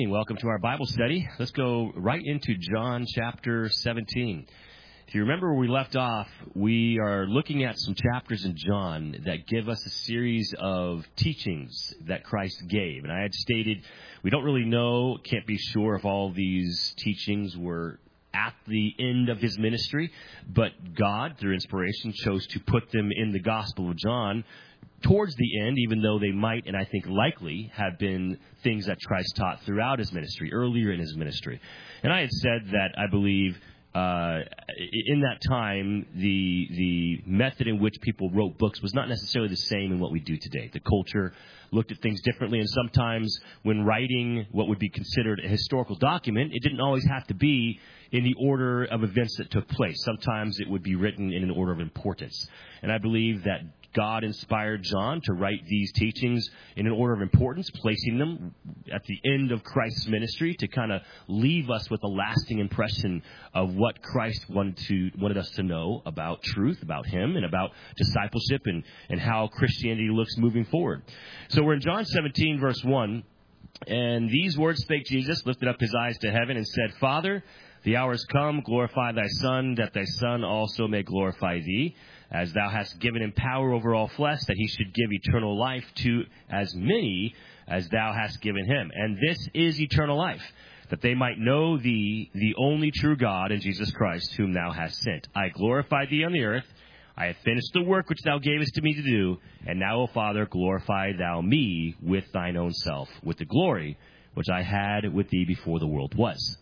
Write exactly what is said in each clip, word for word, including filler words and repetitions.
Welcome to our Bible study. Let's go right into John chapter seventeen. If you remember where we left off, we are looking at some chapters in John that give us a series of teachings that Christ gave. And I had stated we don't really know, can't be sure if all these teachings were at the end of his ministry, but God, through inspiration, chose to put them in the Gospel of John towards the end, even though they might, and I think likely, have been things that Christ taught throughout his ministry, earlier in his ministry. And I had said that I believe uh, in that time, the the method in which people wrote books was not necessarily the same in what we do today. The culture looked at things differently, and sometimes when writing what would be considered a historical document, it didn't always have to be in the order of events that took place. Sometimes it would be written in an order of importance. And I believe that God inspired John to write these teachings in an order of importance, placing them at the end of Christ's ministry to kind of leave us with a lasting impression of what Christ wanted to wanted us to know about truth, about him, and about discipleship and, and how Christianity looks moving forward. So we're in John seventeen, verse one, and these words spake Jesus, lifted up his eyes to heaven, and said, Father, the hour is come, glorify thy Son, that thy Son also may glorify thee, as thou hast given him power over all flesh, that he should give eternal life to as many as thou hast given him. And this is eternal life, that they might know thee, the only true God, and Jesus Christ, whom thou hast sent. I glorify thee on the earth. I have finished the work which thou gavest to me to do. And now, O Father, glorify thou me with thine own self, with the glory which I had with thee before the world was.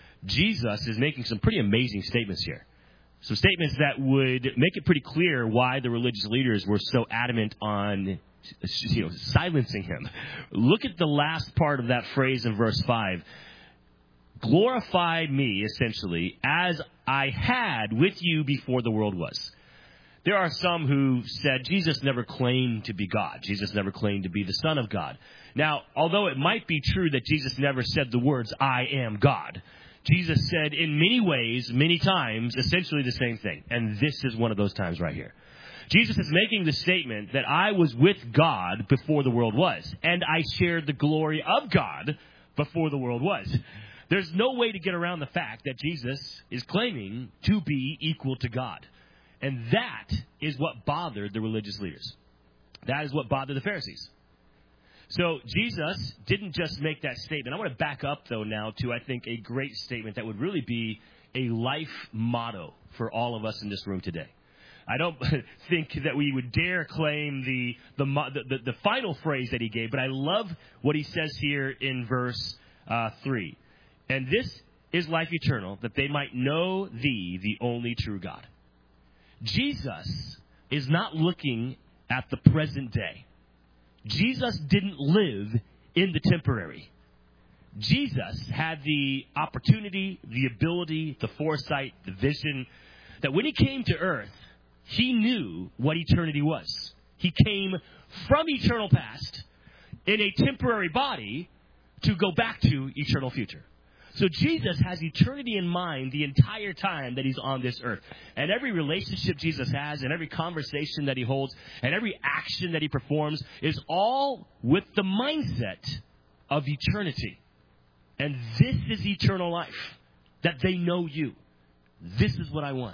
Jesus is making some pretty amazing statements here. Some statements that would make it pretty clear why the religious leaders were so adamant on, you know, silencing him. Look at the last part of that phrase in verse five. Glorify me, essentially, as I had with you before the world was. There are some who said Jesus never claimed to be God. Jesus never claimed to be the Son of God. Now, although it might be true that Jesus never said the words, I am God, Jesus said in many ways, many times, essentially the same thing. And this is one of those times right here. Jesus is making the statement that I was with God before the world was. And I shared the glory of God before the world was. There's no way to get around the fact that Jesus is claiming to be equal to God. And that is what bothered the religious leaders. That is what bothered the Pharisees. So Jesus didn't just make that statement. I want to back up, though, now to, I think, a great statement that would really be a life motto for all of us in this room today. I don't think that we would dare claim the the, the, the final phrase that he gave, but I love what he says here in verse uh, three. And this is life eternal, that they might know thee, the only true God. Jesus is not looking at the present day. Jesus didn't live in the temporary. Jesus had the opportunity, the ability, the foresight, the vision, that when he came to earth, he knew what eternity was. He came from eternal past in a temporary body to go back to eternal future. So Jesus has eternity in mind the entire time that he's on this earth. And every relationship Jesus has, and every conversation that he holds, and every action that he performs is all with the mindset of eternity. And this is eternal life, that they know you. This is what I want.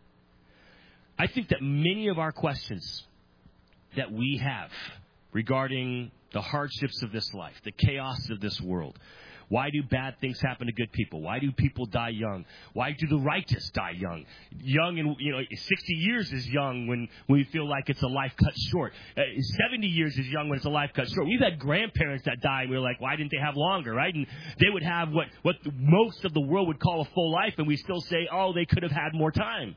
I think that many of our questions that we have regarding the hardships of this life, the chaos of this world, why do bad things happen to good people? Why do people die young? Why do the righteous die young? Young, and you know, sixty years is young when, when we feel like it's a life cut short. Uh, seventy years is young when it's a life cut short. We've had grandparents that die, and we we're like, why didn't they have longer, right? And they would have what, what most of the world would call a full life, and we still say, oh, they could have had more time.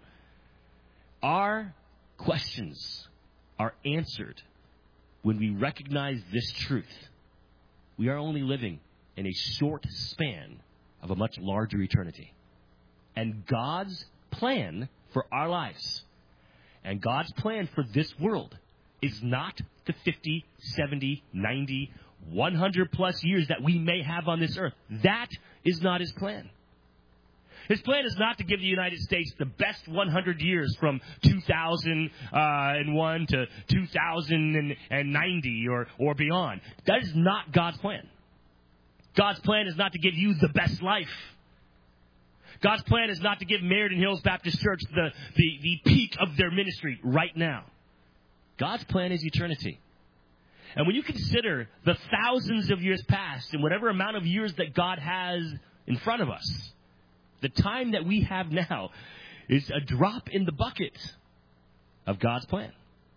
Our questions are answered when we recognize this truth. We are only living in a short span of a much larger eternity. And God's plan for our lives and God's plan for this world is not the fifty, seventy, ninety, one hundred plus years that we may have on this earth. That is not his plan. His plan is not to give the United States the best one hundred years from two thousand one to two thousand ninety or, or beyond. That is not God's plan. God's plan is not to give you the best life. God's plan is not to give Meriden Hills Baptist Church the, the, the peak of their ministry right now. God's plan is eternity. And when you consider the thousands of years past and whatever amount of years that God has in front of us, the time that we have now is a drop in the bucket of God's plan.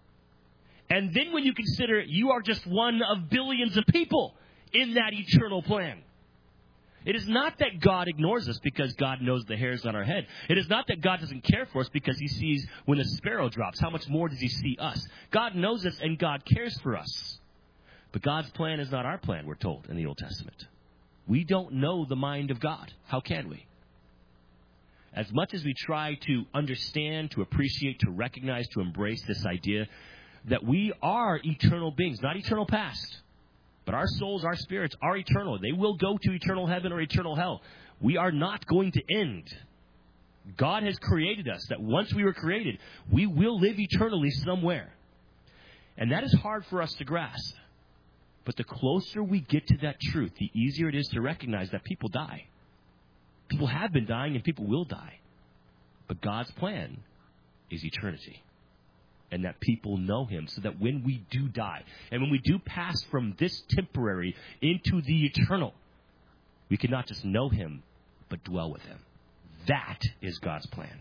And then when you consider you are just one of billions of people in that eternal plan. It is not that God ignores us because God knows the hairs on our head. It is not that God doesn't care for us because he sees when a sparrow drops. How much more does he see us? God knows us and God cares for us. But God's plan is not our plan, we're told in the Old Testament. We don't know the mind of God. How can we? As much as we try to understand, to appreciate, to recognize, to embrace this idea that we are eternal beings, not eternal past. But our souls, our spirits are eternal. They will go to eternal heaven or eternal hell. We are not going to end. God has created us, that once we were created, we will live eternally somewhere. And that is hard for us to grasp. But the closer we get to that truth, the easier it is to recognize that people die. People have been dying and people will die. But God's plan is eternity. And that people know him, so that when we do die, and when we do pass from this temporary into the eternal, we can not just know him, but dwell with him. That is God's plan.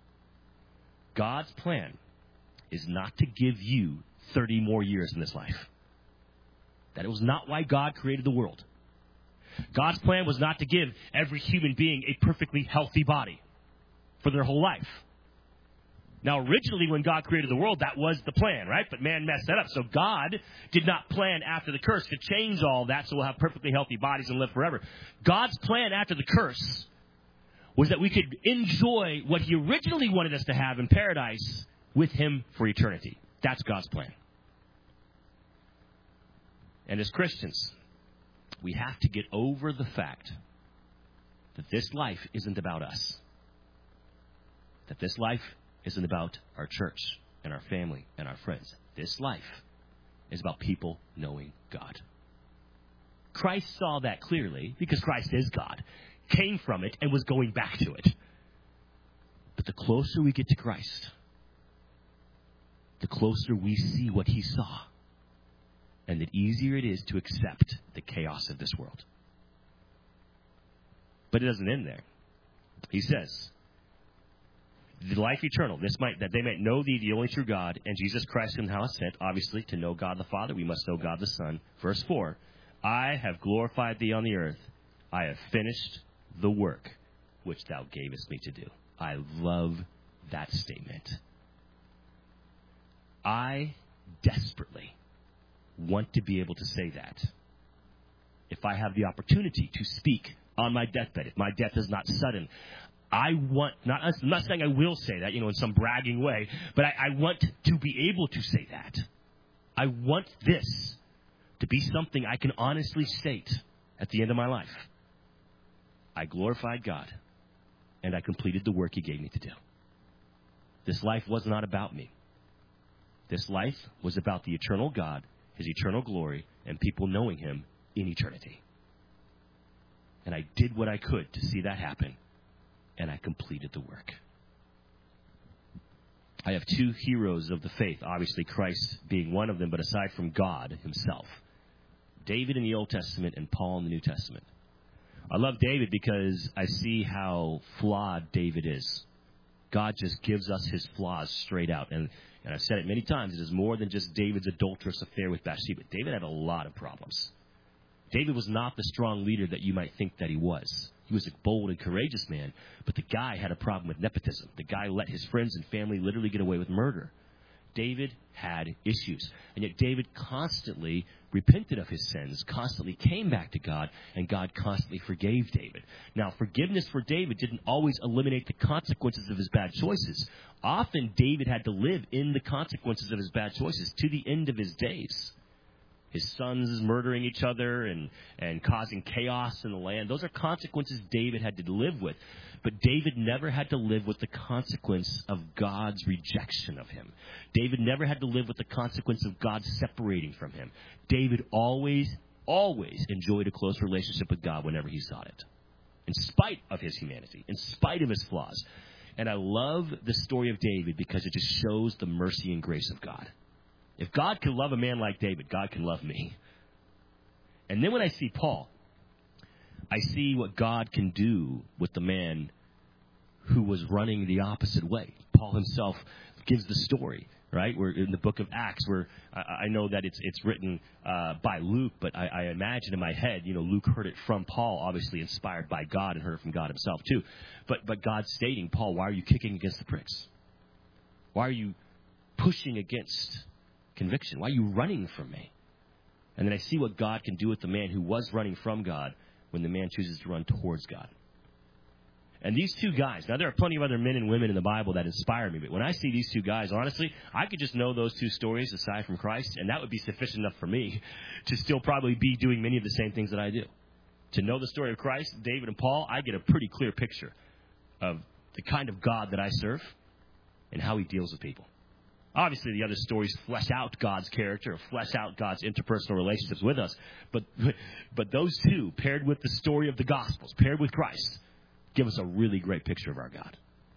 God's plan is not to give you thirty more years in this life. That was not why God created the world. God's plan was not to give every human being a perfectly healthy body for their whole life. Now, originally, when God created the world, that was the plan, right? But man messed that up. So God did not plan after the curse to change all that so we'll have perfectly healthy bodies and live forever. God's plan after the curse was that we could enjoy what he originally wanted us to have in paradise with him for eternity. That's God's plan. And as Christians, we have to get over the fact that this life isn't about us. That this life isn't about our church and our family and our friends. This life is about people knowing God. Christ saw that clearly because Christ is God, came from it, and was going back to it. But the closer we get to Christ, the closer we see what he saw, and the easier it is to accept the chaos of this world. But it doesn't end there. He says, the life eternal, this might that they might know thee, the only true God, and Jesus Christ whom thou hast sent. Obviously, to know God the Father, we must know God the Son. Verse four, I have glorified thee on the earth. I have finished the work which thou gavest me to do. I love that statement. I desperately want to be able to say that. If I have the opportunity to speak on my deathbed, if my death is not sudden, I want, not, I'm not saying I will say that, you know, in some bragging way, but I, I want to be able to say that. I want this to be something I can honestly state at the end of my life. I glorified God, and I completed the work he gave me to do. This life was not about me. This life was about the eternal God, his eternal glory, and people knowing him in eternity. And I did what I could to see that happen. And I completed the work. I have two heroes of the faith, obviously Christ being one of them, but aside from God himself. David in the Old Testament and Paul in the New Testament. I love David because I see how flawed David is. God just gives us his flaws straight out. And, and I've said it many times, it is more than just David's adulterous affair with Bathsheba. David had a lot of problems. David was not the strong leader that you might think that he was. He was a bold and courageous man, but the guy had a problem with nepotism. The guy let his friends and family literally get away with murder. David had issues, and yet David constantly repented of his sins, constantly came back to God, and God constantly forgave David. Now, forgiveness for David didn't always eliminate the consequences of his bad choices. Often, David had to live in the consequences of his bad choices to the end of his days. His sons murdering each other and, and causing chaos in the land. Those are consequences David had to live with. But David never had to live with the consequence of God's rejection of him. David never had to live with the consequence of God separating from him. David always always enjoyed a close relationship with God whenever he sought it, in spite of his humanity, in spite of his flaws. And I love the story of David because it just shows the mercy and grace of God. If God can love a man like David, God can love me. And then when I see Paul, I see what God can do with the man who was running the opposite way. Paul himself gives the story, right? We're in the book of Acts, where I, I know that it's it's written uh, by Luke, but I, I imagine in my head, you know, Luke heard it from Paul, obviously inspired by God, and heard it from God himself too. But but God stating, Paul, why are you kicking against the pricks? Why are you pushing against conviction? Why are you running from me? And then I see what God can do with the man who was running from God when the man chooses to run towards God. And these two guys, now there are plenty of other men and women in the Bible that inspire me, but when I see these two guys, honestly, I could just know those two stories aside from Christ, and that would be sufficient enough for me to still probably be doing many of the same things that I do. To know the story of Christ, David and Paul, I get a pretty clear picture of the kind of God that I serve and how he deals with people. Obviously, the other stories flesh out God's character, or flesh out God's interpersonal relationships with us, but but those two, paired with the story of the Gospels, paired with Christ, give us a really great picture of our God.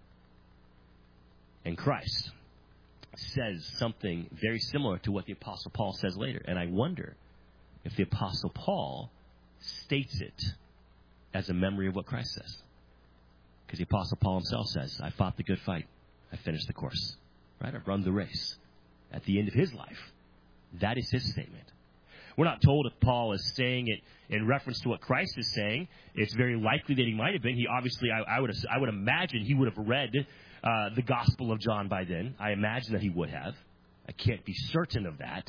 And Christ says something very similar to what the Apostle Paul says later. And I wonder if the Apostle Paul states it as a memory of what Christ says. Because the Apostle Paul himself says, I fought the good fight. I finished the course. Right? I've run the race. At the end of his life, that is his statement. We're not told if Paul is saying it in reference to what Christ is saying. It's very likely that he might have been. He obviously, I, I would, I would imagine he would have read uh, the Gospel of John by then. I imagine that he would have. I can't be certain of that.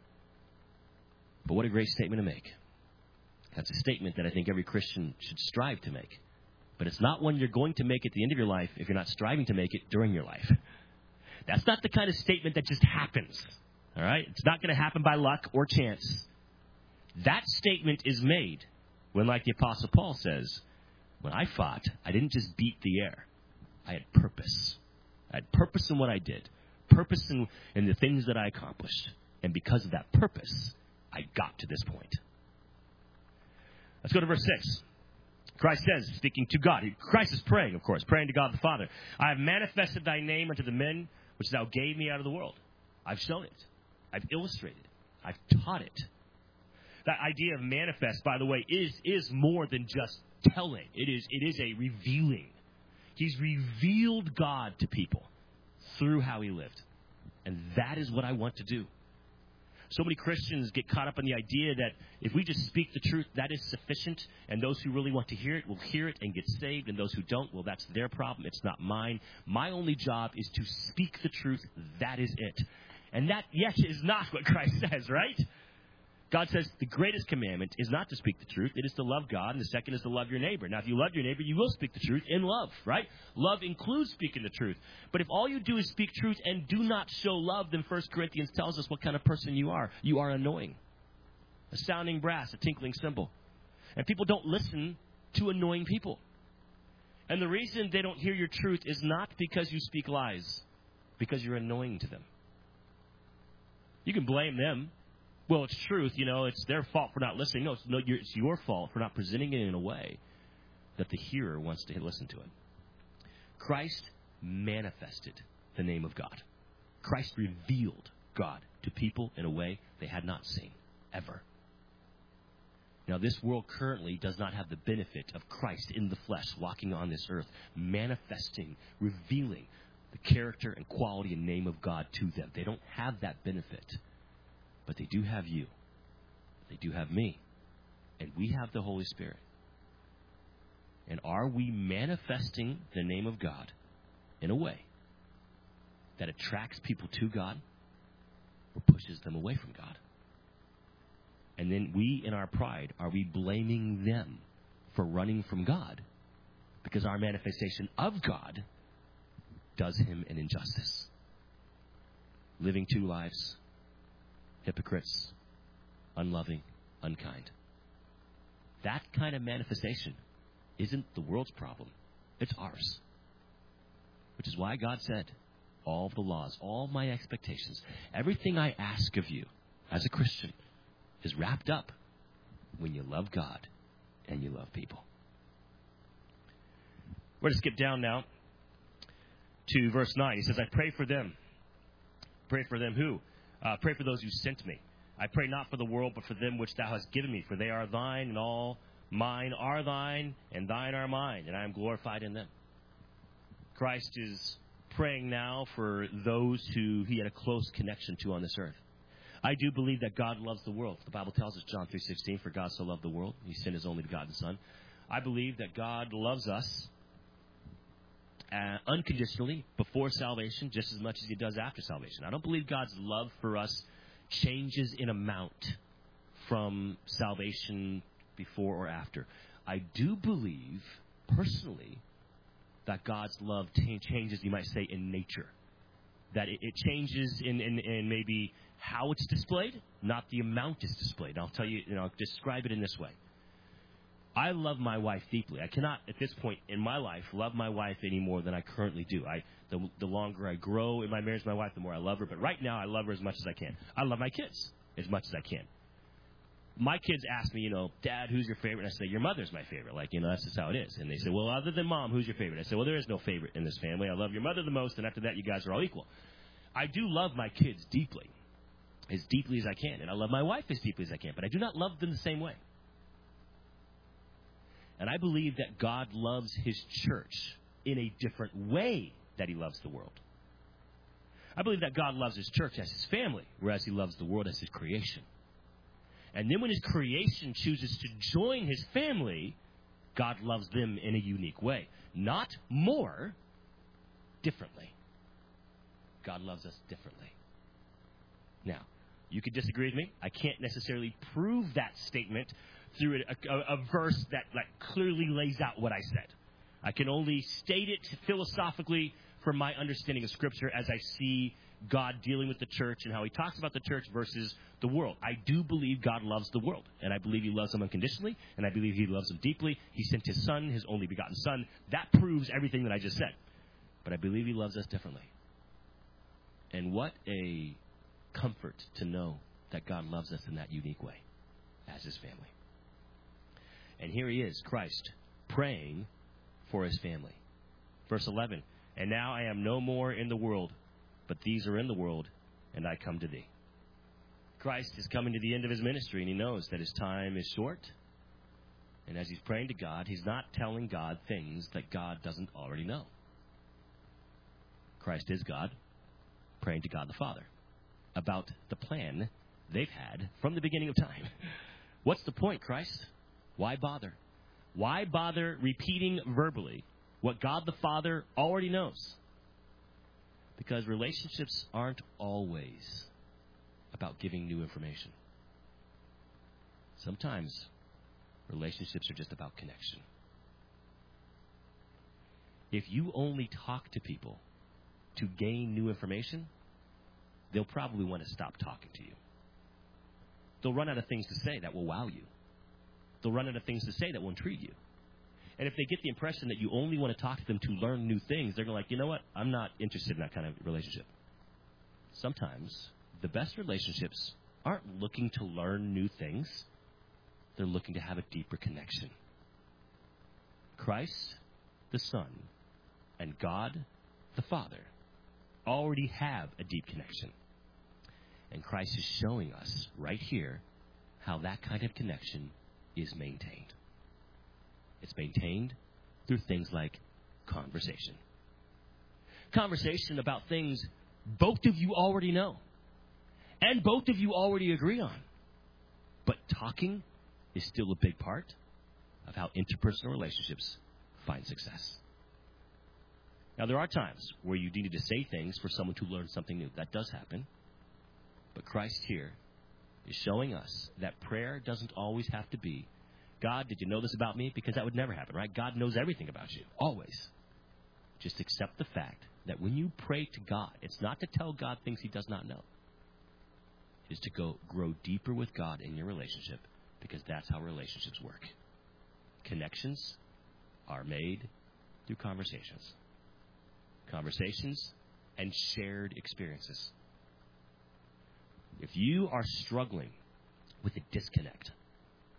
But what a great statement to make. That's a statement that I think every Christian should strive to make. But it's not one you're going to make at the end of your life if you're not striving to make it during your life. That's not the kind of statement that just happens. All right? It's not going to happen by luck or chance. That statement is made when, like the Apostle Paul says, when I fought, I didn't just beat the air. I had purpose. I had purpose in what I did. Purpose in, in the things that I accomplished. And because of that purpose, I got to this point. Let's go to verse six. Christ says, speaking to God. Christ is praying, of course, praying to God the Father. I have manifested thy name unto the men which thou gave me out of the world. I've shown it. I've illustrated it. I've taught it. That idea of manifest, by the way, is is more than just telling. It is it is a revealing. He's revealed God to people through how he lived. And that is what I want to do. So many Christians get caught up in the idea that if we just speak the truth, that is sufficient, and those who really want to hear it will hear it and get saved, and those who don't, well, that's their problem. It's not mine. My only job is to speak the truth. That is it. And that, yes, is not what Christ says, right? God says the greatest commandment is not to speak the truth. It is to love God, and the second is to love your neighbor. Now, if you love your neighbor, you will speak the truth in love, right? Love includes speaking the truth. But if all you do is speak truth and do not show love, then First Corinthians tells us what kind of person you are. You are annoying. A sounding brass, a tinkling cymbal. And people don't listen to annoying people. And the reason they don't hear your truth is not because you speak lies, because you're annoying to them. You can blame them. Well, it's truth, you know, it's their fault for not listening. No, it's, no, it's your fault for not presenting it in a way that the hearer wants to listen to it. Christ manifested the name of God. Christ revealed God to people in a way they had not seen, ever. Now, this world currently does not have the benefit of Christ in the flesh walking on this earth, manifesting, revealing the character and quality and name of God to them. They don't have that benefit. But they do have you. They do have me. And we have the Holy Spirit. And are we manifesting the name of God in a way that attracts people to God or pushes them away from God? And then we, in our pride, are we blaming them for running from God because our manifestation of God does him an injustice? Living two lives. Hypocrites, unloving, unkind. That kind of manifestation isn't the world's problem. It's ours. Which is why God said, all the laws, all my expectations, everything I ask of you as a Christian is wrapped up when you love God and you love people. We're going to skip down now to verse nine. He says, I pray for them. Pray for them who? Uh, pray for those who sent me. I pray not for the world, but for them which thou hast given me. For they are thine, and all mine are thine, and thine are mine, and I am glorified in them. Christ is praying now for those who he had a close connection to on this earth. I do believe that God loves the world. The Bible tells us, John three sixteen, for God so loved the world, he sent his only begotten Son. I believe that God loves us uh, unconditionally before salvation, just as much as he does after salvation. I don't believe God's love for us changes in amount from salvation before or after. I do believe, personally, that God's love t- changes, you might say, in nature. That it, it changes in, in, in maybe how it's displayed, not the amount is displayed. I'll tell you, you know, I'll describe it in this way. I love my wife deeply. I cannot, at this point in my life, love my wife any more than I currently do. I, the, the longer I grow in my marriage to my wife, the more I love her. But right now, I love her as much as I can. I love my kids as much as I can. My kids ask me, you know, Dad, who's your favorite? And I say, your mother's my favorite. Like, you know, that's just how it is. And they say, well, other than Mom, who's your favorite? I say, well, there is no favorite in this family. I love your mother the most, and after that, you guys are all equal. I do love my kids deeply, as deeply as I can. And I love my wife as deeply as I can. But I do not love them the same way. And I believe that God loves his church in a different way that he loves the world. I believe that God loves his church as his family, whereas he loves the world as his creation. And then when his creation chooses to join his family, God loves them in a unique way. Not more, differently. God loves us differently. Now, you could disagree with me. I can't necessarily prove that statement through a, a, a verse that like clearly lays out what I said. I can only state it philosophically from my understanding of Scripture as I see God dealing with the church and how he talks about the church versus the world. I do believe God loves the world, and I believe he loves them unconditionally, and I believe he loves them deeply. He sent his Son, his only begotten Son. That proves everything that I just said. But I believe he loves us differently. And what a comfort to know that God loves us in that unique way as his family. And here he is, Christ, praying for his family. Verse eleven, and now I am no more in the world, but these are in the world, and I come to thee. Christ is coming to the end of his ministry, and he knows that his time is short. And as he's praying to God, he's not telling God things that God doesn't already know. Christ is God, praying to God the Father about the plan they've had from the beginning of time. What's the point, Christ? Why bother? Why bother repeating verbally what God the Father already knows? Because relationships aren't always about giving new information. Sometimes relationships are just about connection. If you only talk to people to gain new information, they'll probably want to stop talking to you. They'll run out of things to say that will wow you. They'll run out of things to say that will intrigue you. And if they get the impression that you only want to talk to them to learn new things, they're going to like, you know what? I'm not interested in that kind of relationship. Sometimes the best relationships aren't looking to learn new things. They're looking to have a deeper connection. Christ, the Son, and God, the Father, already have a deep connection. And Christ is showing us right here how that kind of connection is maintained. It's maintained through things like conversation. Conversation about things both of you already know and both of you already agree on. But talking is still a big part of how interpersonal relationships find success. Now, there are times where you need to say things for someone to learn something new. That does happen. But Christ here is showing us that prayer doesn't always have to be, God, did you know this about me? Because that would never happen, right? God knows everything about you, always. Just accept the fact that when you pray to God, it's not to tell God things he does not know. It is to go grow deeper with God in your relationship, because that's how relationships work. Connections are made through conversations. Conversations and shared experiences. If you are struggling with a disconnect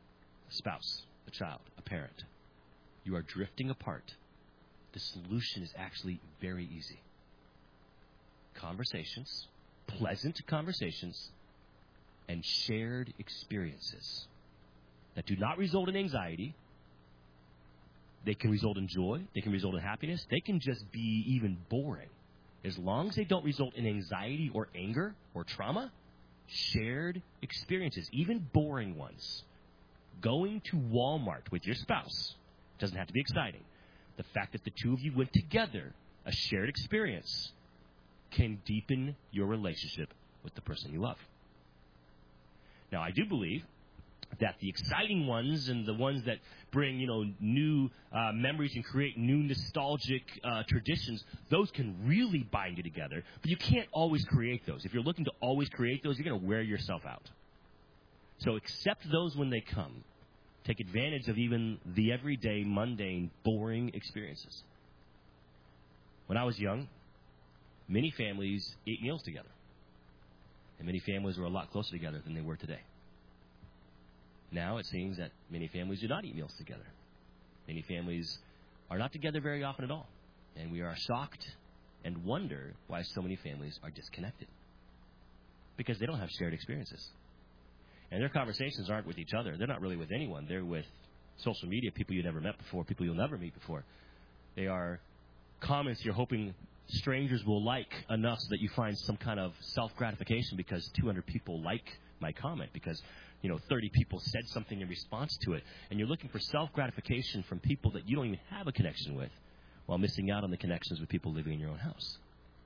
a spouse, a child, a parent, you are drifting apart, the solution is actually very easy. Conversations, pleasant conversations, and shared experiences that do not result in anxiety. They can result in joy. They can result in happiness. They can just be even boring. As long as they don't result in anxiety or anger or trauma, shared experiences, even boring ones. Going to Walmart with your spouse doesn't have to be exciting. The fact that the two of you went together, a shared experience, can deepen your relationship with the person you love. Now, I do believe that the exciting ones and the ones that bring, you know, new uh, memories and create new nostalgic uh, traditions, those can really bind you together. But you can't always create those. If you're looking to always create those, you're going to wear yourself out. So accept those when they come. Take advantage of even the everyday, mundane, boring experiences. When I was young, many families ate meals together. And many families were a lot closer together than they were today. Now it seems that many families do not eat meals together. Many families are not together very often at all. And we are shocked and wonder why so many families are disconnected. Because they don't have shared experiences. And their conversations aren't with each other. They're not really with anyone. They're with social media, people you never met before, people you'll never meet before. They are comments you're hoping strangers will like enough so that you find some kind of self-gratification because two hundred people like my comment, because, you know, thirty people said something in response to it. And you're looking for self-gratification from people that you don't even have a connection with while missing out on the connections with people living in your own house.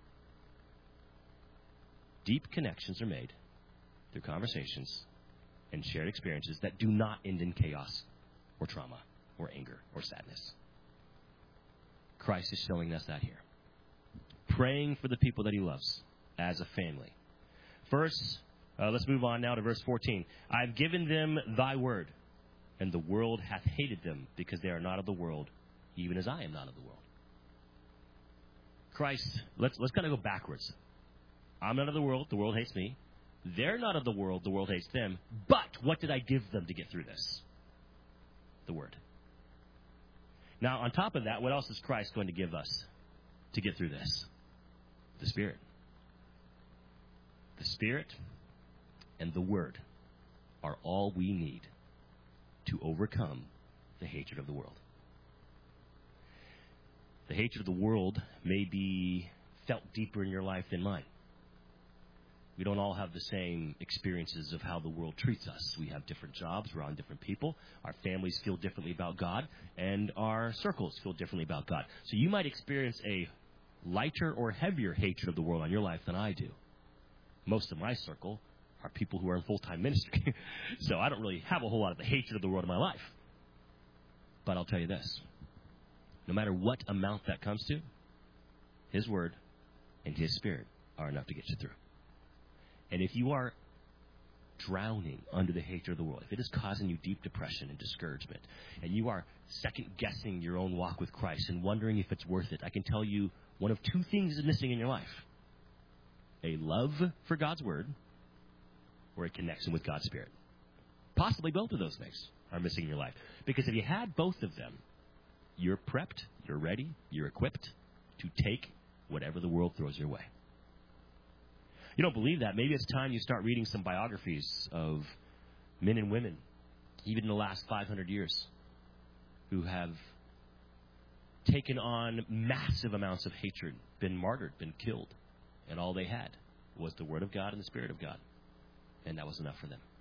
Deep connections are made through conversations and shared experiences that do not end in chaos or trauma or anger or sadness. Christ is showing us that here. Praying for the people that he loves as a family. First, uh, let's move on now to verse fourteen. I've given them thy word, and the world hath hated them, because they are not of the world, even as I am not of the world. Christ, let's let's kind of go backwards. I'm not of the world, the world hates me. They're not of the world, the world hates them. But what did I give them to get through this? The word. Now, on top of that, what else is Christ going to give us to get through this? The Spirit. The Spirit and the Word are all we need to overcome the hatred of the world. The hatred of the world may be felt deeper in your life than mine. We don't all have the same experiences of how the world treats us. We have different jobs. We're on different people. Our families feel differently about God, and our circles feel differently about God. So you might experience a lighter or heavier hatred of the world on your life than I do. Most of my circle are people who are in full-time ministry. So I don't really have a whole lot of the hatred of the world in my life. But I'll tell you this. No matter what amount that comes to, his word and his Spirit are enough to get you through. And if you are drowning under the hatred of the world, if it is causing you deep depression and discouragement, and you are second-guessing your own walk with Christ and wondering if it's worth it, I can tell you one of two things is missing in your life. A love for God's Word or a connection with God's Spirit. Possibly both of those things are missing in your life. Because if you had both of them, you're prepped, you're ready, you're equipped to take whatever the world throws your way. You don't believe that? Maybe it's time you start reading some biographies of men and women, even in the last five hundred years, who have taken on massive amounts of hatred, been martyred, been killed, and all they had was the Word of God and the Spirit of God. And that was enough for them.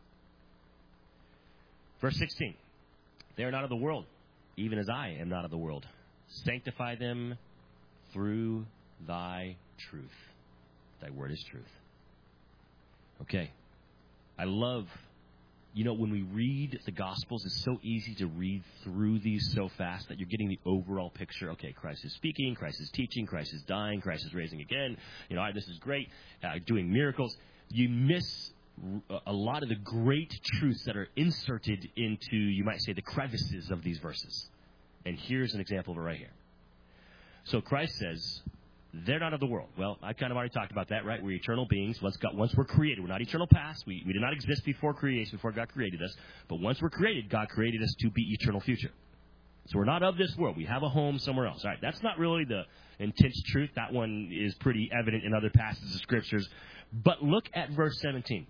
Verse sixteen, they are not of the world, even as I am not of the world. Sanctify them through thy truth. Thy word is truth. Okay. I love, you know, when we read the Gospels, it's so easy to read through these so fast that you're getting the overall picture. Okay, Christ is speaking, Christ is teaching, Christ is dying, Christ is raising again. You know, this is great, uh, doing miracles. You miss a lot of the great truths that are inserted into, you might say, the crevices of these verses. And here's an example of it right here. So Christ says, they're not of the world. Well, I kind of already talked about that, right? We're eternal beings. Once, God, once we're created, we're not eternal past. We, we did not exist before creation, before God created us. But once we're created, God created us to be eternal future. So we're not of this world. We have a home somewhere else. All right, that's not really the intense truth. That one is pretty evident in other passages of Scriptures. But look at verse seventeen.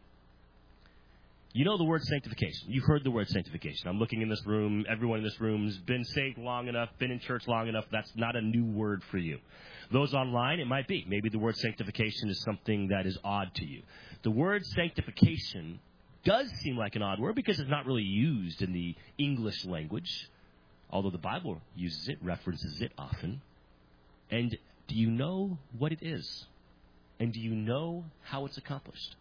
You know the word sanctification. You've heard the word sanctification. I'm looking in this room. Everyone in this room has been saved long enough, been in church long enough. That's not a new word for you. Those online, it might be. Maybe the word sanctification is something that is odd to you. The word sanctification does seem like an odd word because it's not really used in the English language, although the Bible uses it, references it often. And do you know what it is? And do you know how it's accomplished?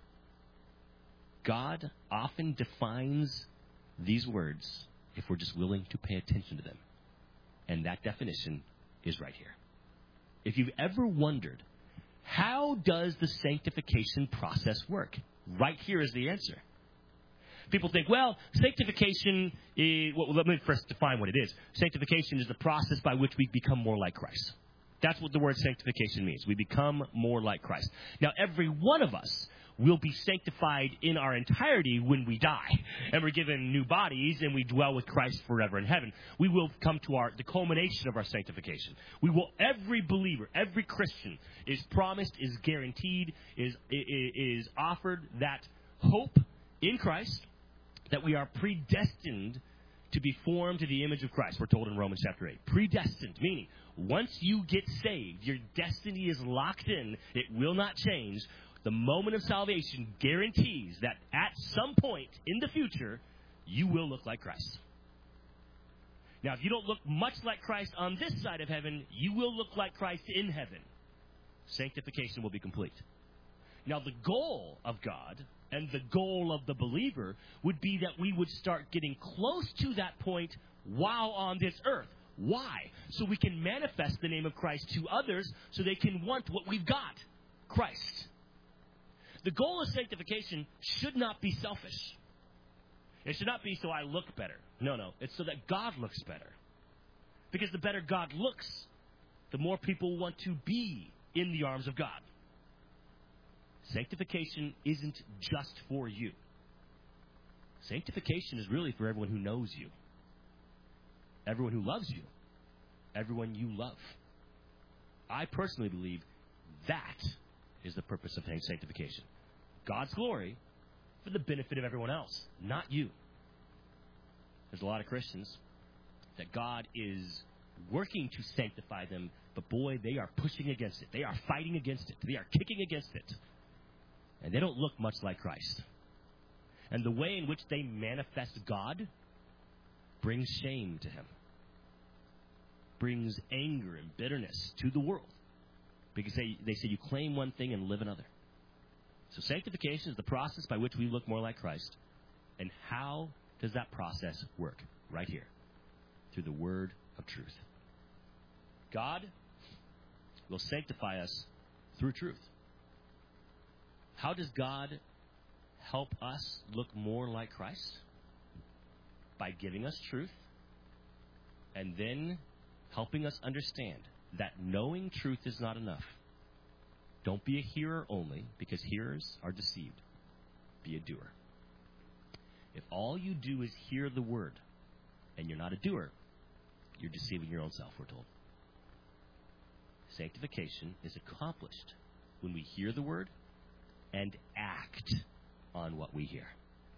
God often defines these words if we're just willing to pay attention to them. And that definition is right here. If you've ever wondered, how does the sanctification process work? Right here is the answer. People think, well, sanctification is, well, let me first define what it is. Sanctification is the process by which we become more like Christ. That's what the word sanctification means. We become more like Christ. Now, every one of us will be sanctified in our entirety when we die. And we're given new bodies and we dwell with Christ forever in heaven. We will come to our the culmination of our sanctification. We will, every believer, every Christian is promised, is guaranteed, is, is offered that hope in Christ that we are predestined to be formed to the image of Christ. We're told in Romans chapter eight. Predestined, meaning once you get saved, your destiny is locked in. It will not change. The moment of salvation guarantees that at some point in the future, you will look like Christ. Now, if you don't look much like Christ on this side of heaven, you will look like Christ in heaven. Sanctification will be complete. Now, the goal of God and the goal of the believer would be that we would start getting close to that point while on this earth. Why? So we can manifest the name of Christ to others so they can want what we've got, Christ. The goal of sanctification should not be selfish. It should not be so I look better. No, no. It's so that God looks better. Because the better God looks, the more people want to be in the arms of God. Sanctification isn't just for you. Sanctification is really for everyone who knows you. Everyone who loves you. Everyone you love. I personally believe that is the purpose of sanctification. God's glory for the benefit of everyone else, not you. There's a lot of Christians that God is working to sanctify them, but boy, they are pushing against it. They are fighting against it. They are kicking against it. And they don't look much like Christ. And the way in which they manifest God brings shame to him. Brings anger and bitterness to the world. Because they, they say you claim one thing and live another. So sanctification is the process by which we look more like Christ. And how does that process work? Right here. Through the word of truth. God will sanctify us through truth. How does God help us look more like Christ? By giving us truth and then helping us understand that knowing truth is not enough. Don't be a hearer only, because hearers are deceived. Be a doer. If all you do is hear the word and you're not a doer, you're deceiving your own self, we're told. Sanctification is accomplished when we hear the word and act on what we hear.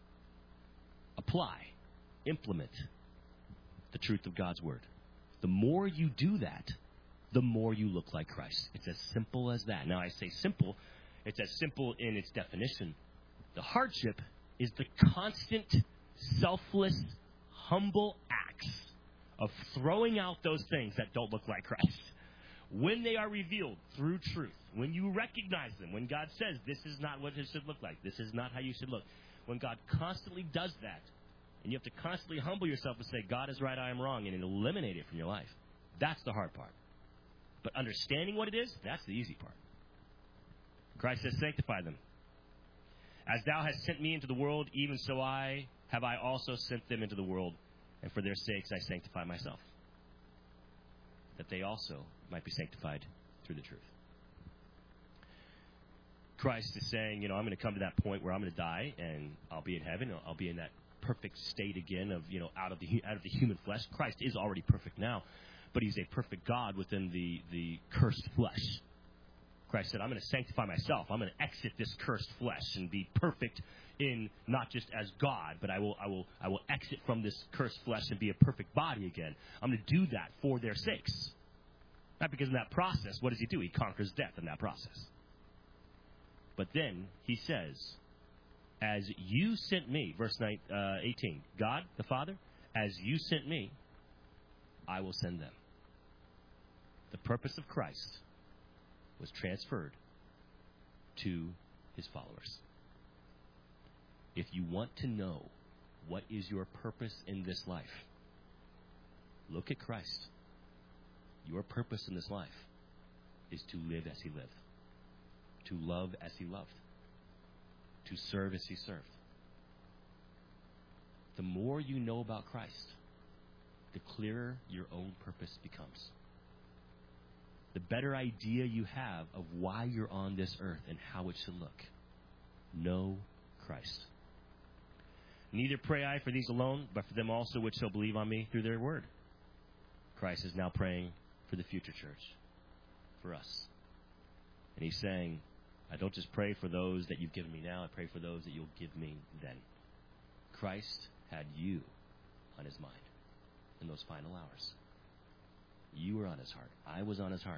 Apply, implement the truth of God's word. The more you do that, the more you look like Christ. It's as simple as that. Now, I say simple. It's as simple in its definition. The hardship is the constant, selfless, humble acts of throwing out those things that don't look like Christ. When they are revealed through truth, when you recognize them, when God says, this is not what it should look like, this is not how you should look, when God constantly does that, and you have to constantly humble yourself and say, God is right, I am wrong, and eliminate it from your life, that's the hard part. But understanding what it is, that's the easy part. Christ says, sanctify them. As thou hast sent me into the world, even so I have I also sent them into the world, and for their sakes I sanctify myself, that they also might be sanctified through the truth. Christ is saying, you know, I'm going to come to that point where I'm going to die and I'll be in heaven. I'll be in that perfect state again of, you know, out of the out of the human flesh. Christ is already perfect now, but he's a perfect God within the, the cursed flesh. Christ said, I'm going to sanctify myself. I'm going to exit this cursed flesh and be perfect in not just as God, but I will I will I will exit from this cursed flesh and be a perfect body again. I'm going to do that for their sakes. Not because in that process, what does he do? He conquers death in that process. But then he says, as you sent me, verse eighteen, God the Father, as you sent me, I will send them. The purpose of Christ was transferred to his followers. If you want to know what is your purpose in this life, look at Christ. Your purpose in this life is to live as he lived, to love as he loved, to serve as he served. The more you know about Christ, the clearer your own purpose becomes. The better idea you have of why you're on this earth and how it should look. Know Christ. Neither pray I for these alone, but for them also which shall believe on me through their word. Christ is now praying for the future church, for us. And he's saying, I don't just pray for those that you've given me now, I pray for those that you'll give me then. Christ had you on his mind in those final hours. You were on his heart. I was on his heart.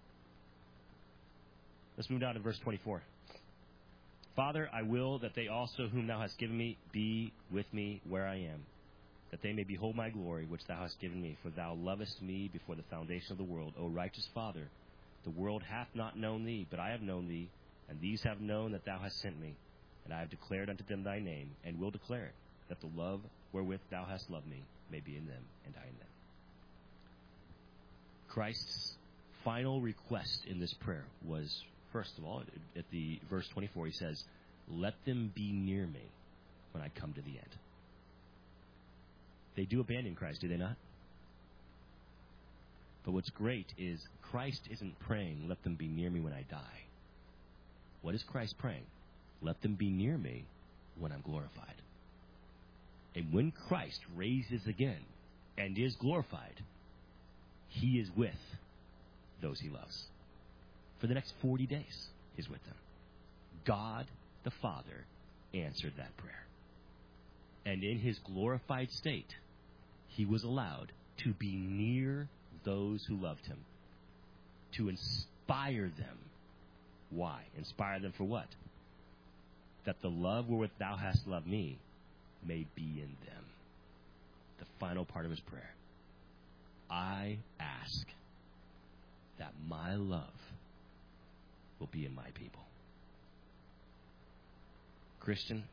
Let's move down to verse twenty-four. Father, I will that they also whom thou hast given me be with me where I am, that they may behold my glory which thou hast given me, for thou lovest me before the foundation of the world. O righteous Father, the world hath not known thee, but I have known thee, and these have known that thou hast sent me. And I have declared unto them thy name, and will declare it, that the love wherewith thou hast loved me may be in them, and I in them. Christ's final request in this prayer was, first of all, at the verse twenty-four, he says, let them be near me when I come to the end. They do abandon Christ, do they not? But what's great is Christ isn't praying, let them be near me when I die. What is Christ praying? Let them be near me when I'm glorified. And when Christ raises again and is glorified, he is with those he loves. For the next forty days, he's with them. God the Father answered that prayer. And in his glorified state, he was allowed to be near those who loved him, to inspire them. Why? Inspire them for what? That the love wherewith thou hast loved me may be in them. The final part of his prayer. I ask that my love will be in my people. Christian,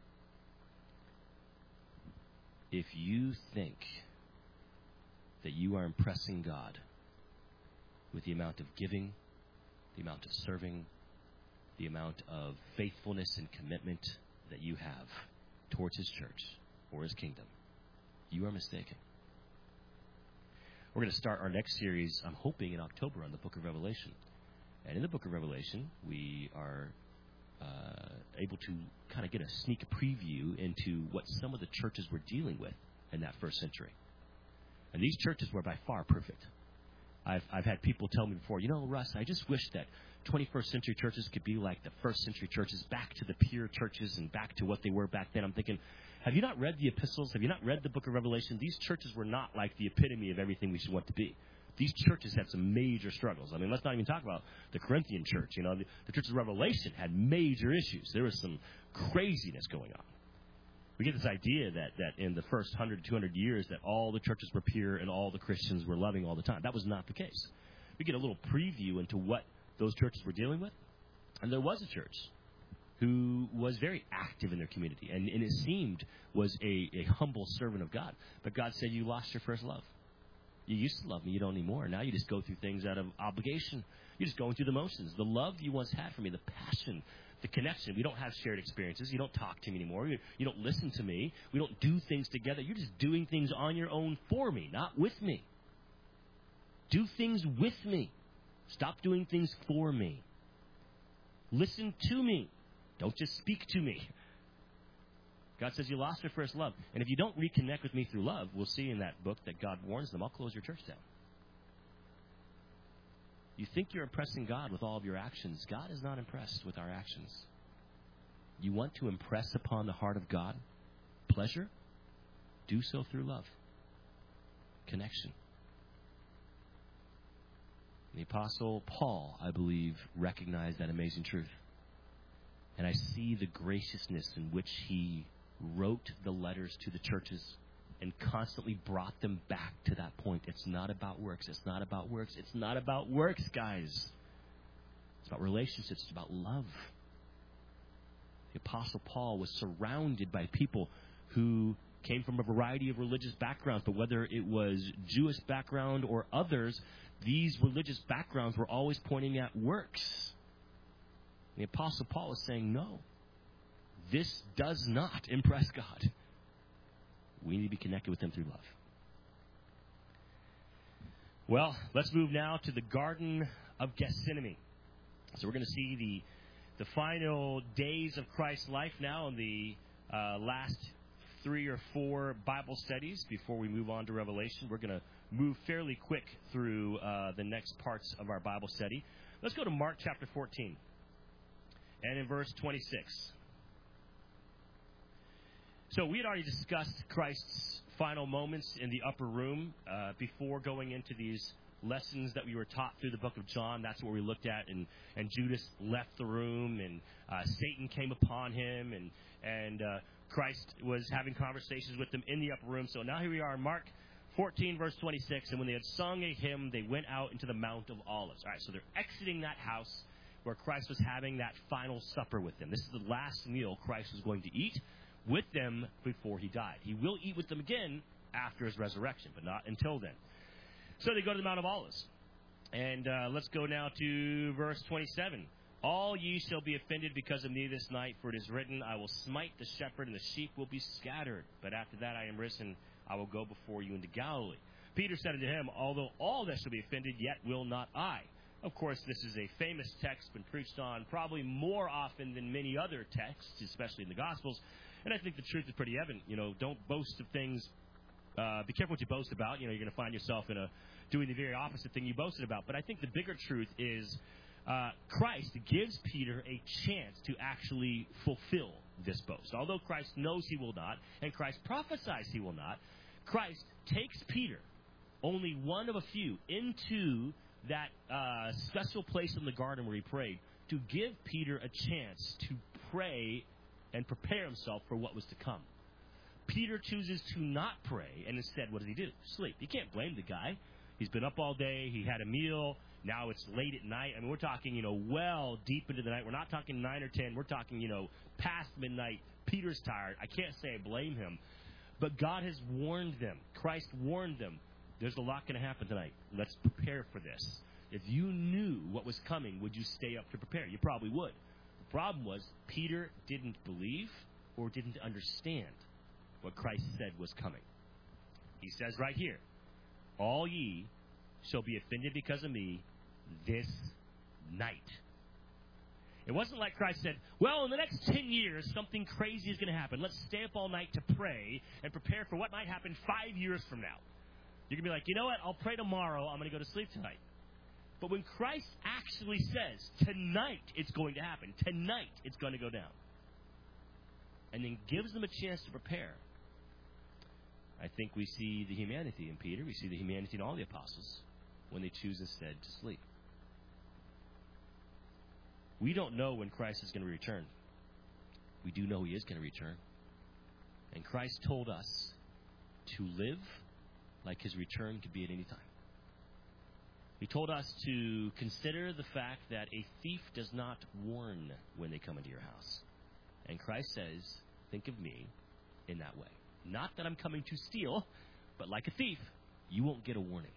if you think that you are impressing God with the amount of giving, the amount of serving, the amount of faithfulness and commitment that you have towards his church or his kingdom, you are mistaken. We're going to start our next series, I'm hoping, in October on the book of Revelation. And in the book of Revelation, we are uh, able to kind of get a sneak preview into what some of the churches were dealing with in that first century. And these churches were by far perfect. I've, I've had people tell me before, you know, Russ, I just wish that twenty-first century churches could be like the first century churches, back to the pure churches and back to what they were back then. I'm thinking, have you not read the epistles? Have you not read the book of Revelation? These churches were not like the epitome of everything we should want to be. These churches had some major struggles. I mean, let's not even talk about the Corinthian church. You know, the, the church of Revelation had major issues. There was some craziness going on. We get this idea that, that in the first one hundred, two hundred years that all the churches were pure and all the Christians were loving all the time. That was not the case. We get a little preview into what those churches were dealing with. And there was a church who was very active in their community, and, and it seemed was a, a humble servant of God. But God said, you lost your first love. You used to love me, you don't anymore. Now you just go through things out of obligation. You're just going through the motions. The love you once had for me, the passion, the connection. We don't have shared experiences. You don't talk to me anymore. You, you don't listen to me. We don't do things together. You're just doing things on your own for me, not with me. Do things with me. Stop doing things for me. Listen to me. Don't just speak to me. God says you lost your first love. And if you don't reconnect with me through love, we'll see in that book that God warns them, I'll close your church down. You think you're impressing God with all of your actions. God is not impressed with our actions. You want to impress upon the heart of God pleasure? Do so through love. Connection. The Apostle Paul, I believe, recognized that amazing truth. And I see the graciousness in which he wrote the letters to the churches and constantly brought them back to that point. It's not about works. It's not about works. It's not about works, guys. It's about relationships. It's about love. The Apostle Paul was surrounded by people who came from a variety of religious backgrounds, but whether it was Jewish background or others, these religious backgrounds were always pointing at works. The Apostle Paul is saying, no, this does not impress God. We need to be connected with him through love. Well, let's move now to the Garden of Gethsemane. So we're going to see the, the final days of Christ's life now in the uh, last three or four Bible studies before we move on to Revelation. We're going to move fairly quick through uh, the next parts of our Bible study. Let's go to Mark chapter fourteen. And in verse twenty-six. So we had already discussed Christ's final moments in the upper room uh, before going into these lessons that we were taught through the book of John. That's what we looked at. And, and Judas left the room, and uh, Satan came upon him, and, and uh, Christ was having conversations with them in the upper room. So now here we are in Mark fourteen, verse twenty-six. And when they had sung a hymn, they went out into the Mount of Olives. All right, so they're exiting that house where Christ was having that final supper with them. This is the last meal Christ was going to eat with them before he died. He will eat with them again after his resurrection, but not until then. So they go to the Mount of Olives. And uh, let's go now to verse twenty-seven. All ye shall be offended because of me this night, for it is written, I will smite the shepherd, and the sheep will be scattered. But after that I am risen, I will go before you into Galilee. Peter said unto him, although all that shall be offended, yet will not I. Of course, this is a famous text, been preached on probably more often than many other texts, especially in the Gospels. And I think the truth is pretty evident. You know, don't boast of things. Uh, be careful what you boast about. You know, you're going to find yourself in a doing the very opposite thing you boasted about. But I think the bigger truth is uh, Christ gives Peter a chance to actually fulfill this boast. Although Christ knows he will not, and Christ prophesies he will not, Christ takes Peter, only one of a few, into that uh, special place in the garden where he prayed, to give Peter a chance to pray and prepare himself for what was to come. Peter chooses to not pray, and instead, what does he do? Sleep. You can't blame the guy. He's been up all day. He had a meal. Now it's late at night. I mean, we're talking, you know, well deep into the night. We're not talking nine or ten. We're talking, you know, past midnight. Peter's tired. I can't say I blame him. But God has warned them. Christ warned them. There's a lot going to happen tonight. Let's prepare for this. If you knew what was coming, would you stay up to prepare? You probably would. The problem was Peter didn't believe or didn't understand what Christ said was coming. He says right here, all ye shall be offended because of me this night. It wasn't like Christ said, well, in the next ten years, something crazy is going to happen. Let's stay up all night to pray and prepare for what might happen five years from now. You can be like, you know what? I'll pray tomorrow. I'm going to go to sleep tonight. But when Christ actually says, tonight it's going to happen, tonight it's going to go down, and then gives them a chance to prepare, I think we see the humanity in Peter. We see the humanity in all the apostles when they choose instead to sleep. We don't know when Christ is going to return. We do know he is going to return. And Christ told us to live like his return could be at any time. He told us to consider the fact that a thief does not warn when they come into your house. And Christ says, think of me in that way. Not that I'm coming to steal, but like a thief, you won't get a warning.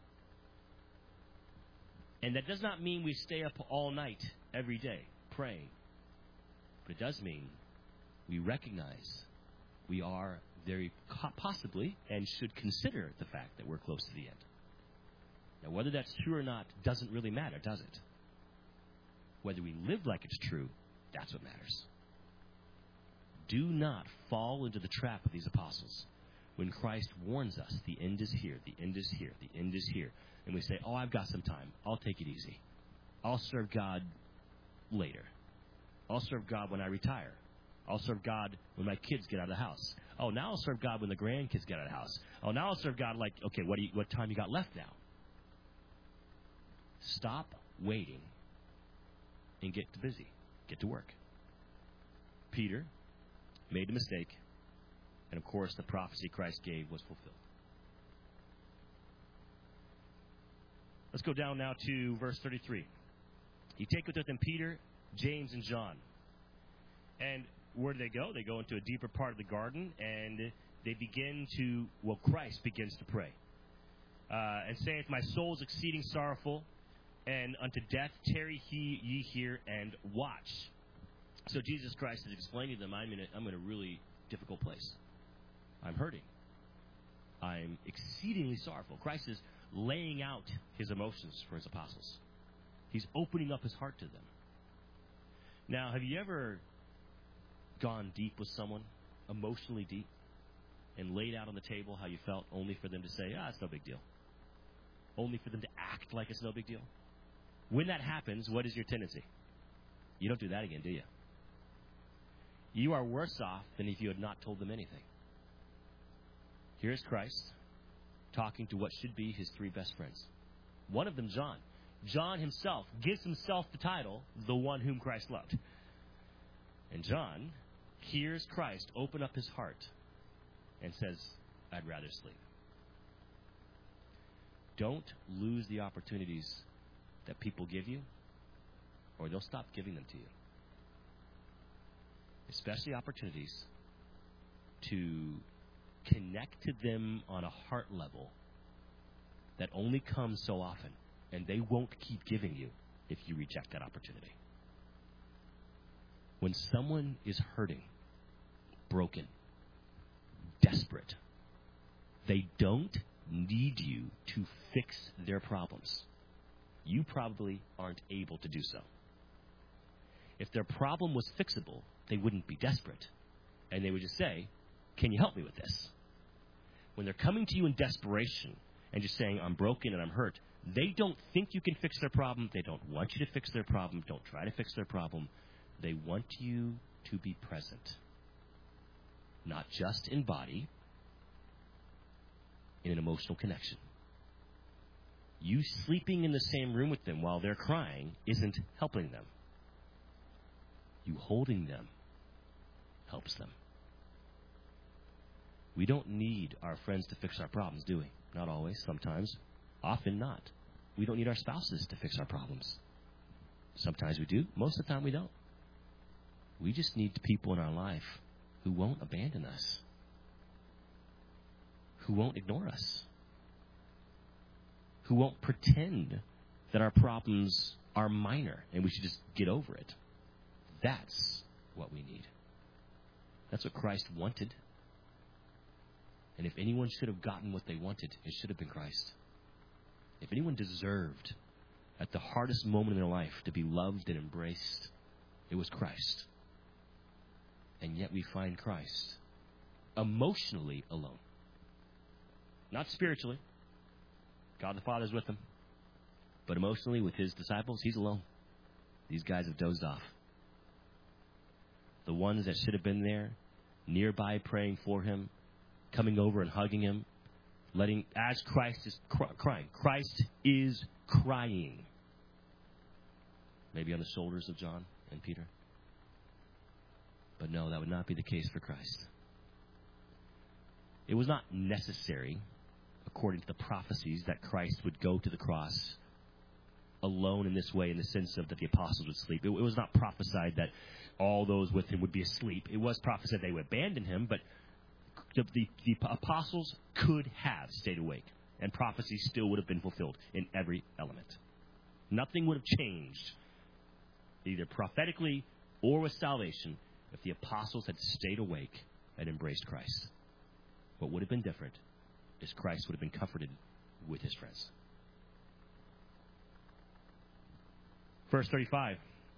And that does not mean we stay up all night every day praying. But it does mean we recognize we are very possibly and should consider the fact that we're close to the end. Now, whether that's true or not doesn't really matter, does it? Whether we live like it's true, that's what matters. Do not fall into the trap of these apostles. When Christ warns us, the end is here, the end is here, the end is here. And we say, oh, I've got some time. I'll take it easy. I'll serve God later. I'll serve God when I retire. I'll serve God when my kids get out of the house. Oh, now I'll serve God when the grandkids get out of the house. Oh, now I'll serve God like, okay, what do you, what time you got left now? Stop waiting and get busy. Get to work. Peter made a mistake, and of course the prophecy Christ gave was fulfilled. Let's go down now to verse thirty-three. He taketh with him Peter, James, and John. And where do they go? They go into a deeper part of the garden, and they begin to, well, Christ begins to pray. Uh, and saith, my soul is exceeding sorrowful, and unto death tarry he, ye here, and watch. So Jesus Christ is explaining to them, I'm in a, I'm in a really difficult place. I'm hurting. I'm exceedingly sorrowful. Christ is laying out his emotions for his apostles. He's opening up his heart to them. Now, have you ever gone deep with someone, emotionally deep, and laid out on the table how you felt, only for them to say, ah, it's no big deal? Only for them to act like it's no big deal? When that happens, what is your tendency? You don't do that again, do you? You are worse off than if you had not told them anything. Here's Christ talking to what should be his three best friends. One of them, John. John himself gives himself the title, the one whom Christ loved. And John hears Christ open up his heart and says, I'd rather sleep. Don't lose the opportunities that people give you, or they'll stop giving them to you. Especially opportunities to connect to them on a heart level that only comes so often, and they won't keep giving you if you reject that opportunity. When someone is hurting, broken, desperate, they don't need you to fix their problems. You probably aren't able to do so. If their problem was fixable, they wouldn't be desperate. And they would just say, can you help me with this? When they're coming to you in desperation and just saying, I'm broken and I'm hurt, they don't think you can fix their problem. They don't want you to fix their problem. Don't try to fix their problem. They want you to be present. Not just in body, in an emotional connection. You sleeping in the same room with them while they're crying isn't helping them. You holding them helps them. We don't need our friends to fix our problems, do we? Not always, sometimes. Often not. We don't need our spouses to fix our problems. Sometimes we do. Most of the time we don't. We just need people in our life who won't abandon us, who won't ignore us, who won't pretend that our problems are minor and we should just get over it. That's what we need. That's what Christ wanted. And if anyone should have gotten what they wanted, it should have been Christ. If anyone deserved, at the hardest moment in their life, to be loved and embraced, it was Christ. And yet we find Christ emotionally alone. Not spiritually. God the Father is with him. But emotionally, with his disciples, he's alone. These guys have dozed off. The ones that should have been there, nearby praying for him, coming over and hugging him, letting, as Christ is cry, crying. Christ is crying. Maybe on the shoulders of John and Peter. But no, that would not be the case for Christ. It was not necessary, according to the prophecies, that Christ would go to the cross alone in this way, in the sense of that the apostles would sleep. It, it was not prophesied that all those with him would be asleep. It was prophesied they would abandon him, but the, the, the apostles could have stayed awake, and prophecy still would have been fulfilled in every element. Nothing would have changed, either prophetically or with salvation, if the apostles had stayed awake and embraced Christ. What would have been different is Christ would have been comforted with his friends. Verse thirty-five,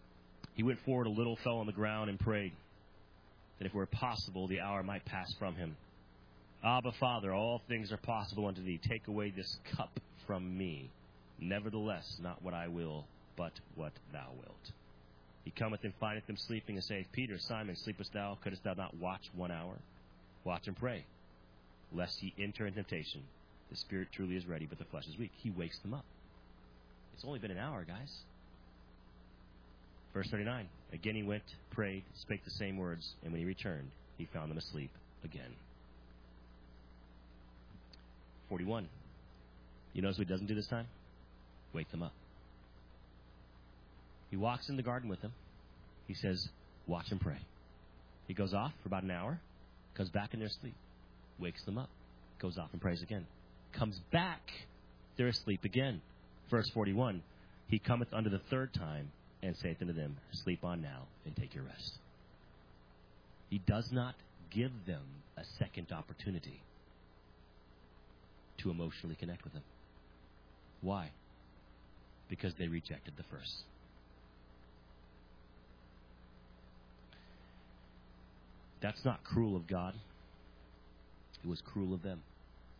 He went forward a little, fell on the ground, and prayed that if it were possible, the hour might pass from him. Abba, Father, all things are possible unto thee. Take away this cup from me. Nevertheless, not what I will, but what thou wilt. He cometh and findeth them sleeping, and saith, Peter, Simon, sleepest thou? Couldst thou not watch one hour? Watch and pray, lest ye enter in temptation. The spirit truly is ready, but the flesh is weak. He wakes them up. It's only been an hour, guys. Verse thirty-nine. Again he went, prayed, spake the same words, and when he returned, he found them asleep again. forty-one. You notice what he doesn't do this time? Wake them up. He walks in the garden with them. He says, watch and pray. He goes off for about an hour, comes back in their sleep, wakes them up, goes off and prays again. Comes back, they're asleep again. Verse forty-one, he cometh unto the third time, and saith unto them, sleep on now, and take your rest. He does not give them a second opportunity to emotionally connect with him. Why? Because they rejected the first. That's not cruel of God. It was cruel of them.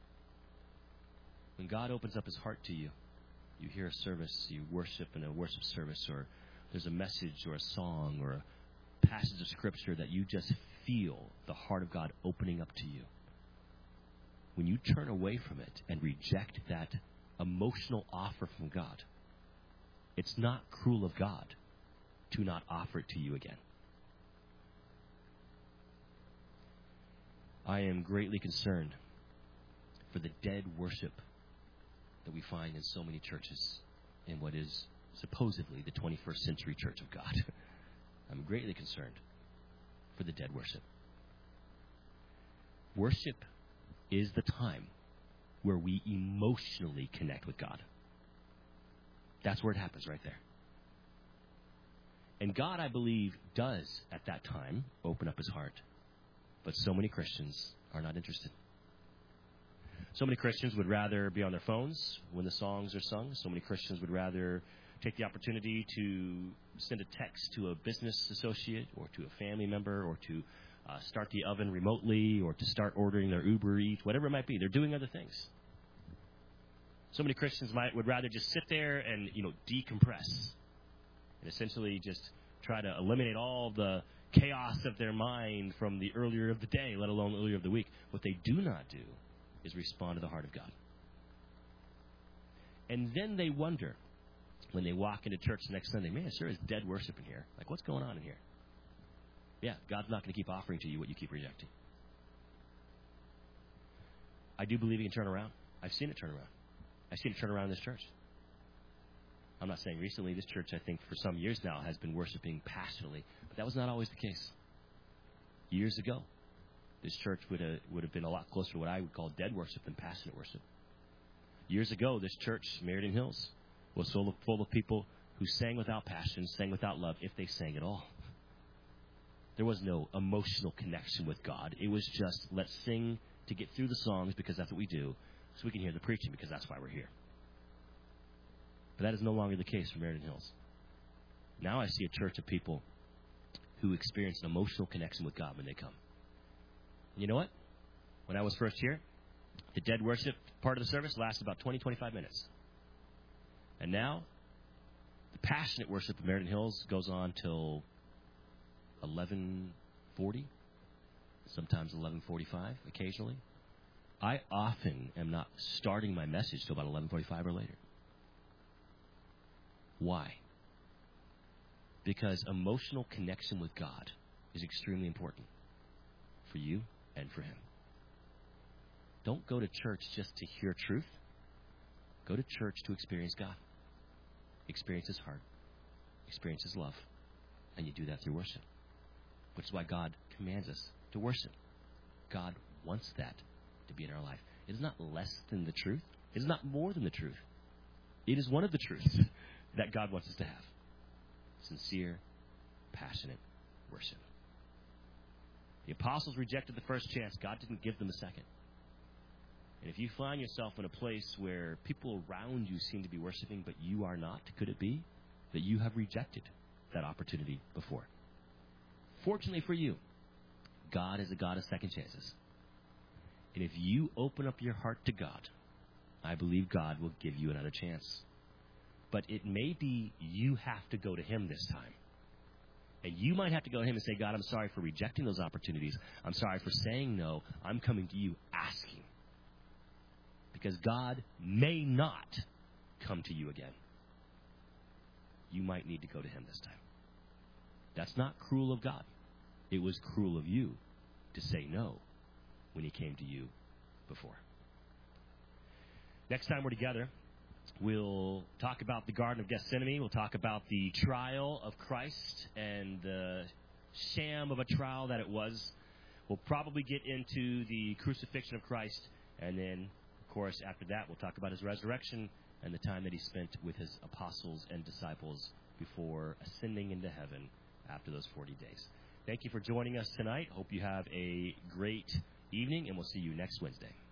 When God opens up his heart to you, you hear a service, you worship in a worship service, or there's a message or a song or a passage of Scripture that you just feel the heart of God opening up to you. When you turn away from it and reject that emotional offer from God, it's not cruel of God to not offer it to you again. I am greatly concerned for the dead worship that we find in so many churches in what is supposedly the twenty-first century church of God. I'm greatly concerned for the dead worship. Worship is the time where we emotionally connect with God. That's where it happens, right there. And God, I believe, does at that time open up his heart. But so many Christians are not interested. So many Christians would rather be on their phones when the songs are sung. So many Christians would rather take the opportunity to send a text to a business associate or to a family member or to uh, start the oven remotely or to start ordering their Uber Eats, whatever it might be. They're doing other things. So many Christians might would rather just sit there and, you know, decompress and essentially just try to eliminate all the chaos of their mind from the earlier of the day, let alone earlier of the week. What they do not do is respond to the heart of God. And then they wonder when they walk into church next Sunday, man, it sure is dead worship in here. Like, what's going on in here? Yeah, God's not going to keep offering to you what you keep rejecting. I do believe he can turn around. I've seen it turn around. I've seen it turn around in this church. I'm not saying recently. This church, I think, for some years now, has been worshiping passionately. But that was not always the case. Years ago, this church would have, would have been a lot closer to what I would call dead worship than passionate worship. Years ago, this church, Meriden Hills, was full of, full of people who sang without passion, sang without love, if they sang at all. There was no emotional connection with God. It was just, let's sing to get through the songs because that's what we do, so we can hear the preaching because that's why we're here. But that is no longer the case for Meriden Hills. Now I see a church of people who experience an emotional connection with God when they come. And you know what? When I was first here, the dead worship part of the service lasted about twenty, twenty-five minutes. And now, the passionate worship of Meriden Hills goes on till eleven forty, sometimes eleven forty-five, occasionally. I often am not starting my message till about eleven forty-five or later. Why? Because emotional connection with God is extremely important for you and for him. Don't go to church just to hear truth. Go to church to experience God. Experience his heart. Experience his love. And you do that through worship. Which is why God commands us to worship. God wants that to be in our life. It is not less than the truth. It is not more than the truth. It is one of the truths that God wants us to have. Sincere, passionate worship. The apostles rejected the first chance. God didn't give them a second. And if you find yourself in a place where people around you seem to be worshiping, but you are not, could it be that you have rejected that opportunity before. Fortunately for you, God is a God of second chances. And if you open up your heart to God, I believe God will give you another chance. But it may be you have to go to him this time. And you might have to go to him and say, God, I'm sorry for rejecting those opportunities. I'm sorry for saying no. I'm coming to you asking. Because God may not come to you again. You might need to go to him this time. That's not cruel of God. It was cruel of you to say no when he came to you before. Next time we're together, we'll talk about the Garden of Gethsemane. We'll talk about the trial of Christ and the sham of a trial that it was. We'll probably get into the crucifixion of Christ. And then, of course, after that, we'll talk about his resurrection and the time that he spent with his apostles and disciples before ascending into heaven after those forty days. Thank you for joining us tonight. Hope you have a great evening, and we'll see you next Wednesday.